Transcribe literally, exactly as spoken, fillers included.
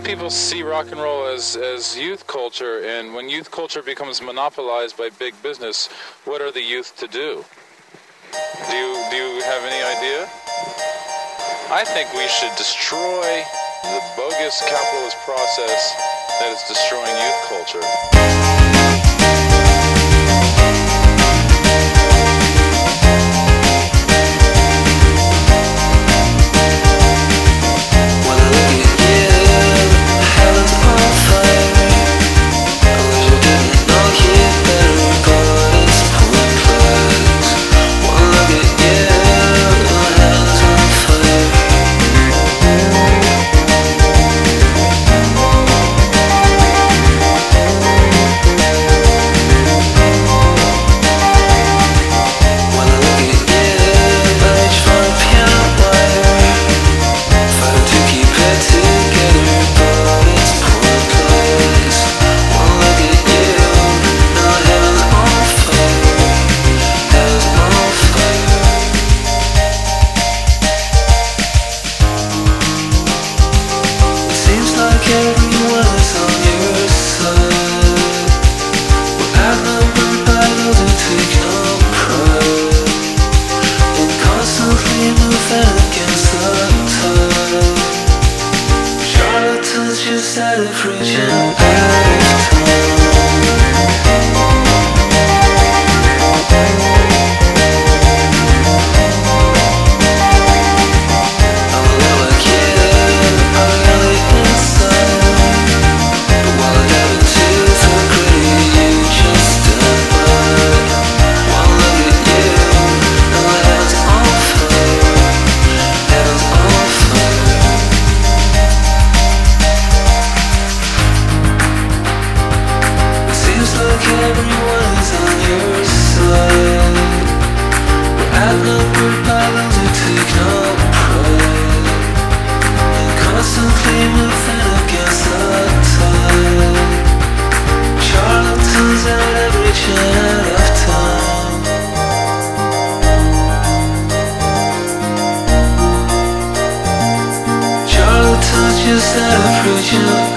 people see rock and roll as, as youth culture, and when youth culture becomes monopolized by big business, what are the youth to do? Do you, do you have any idea? I think we should destroy the bogus capitalist process that is destroying youth culture. Just out of reach.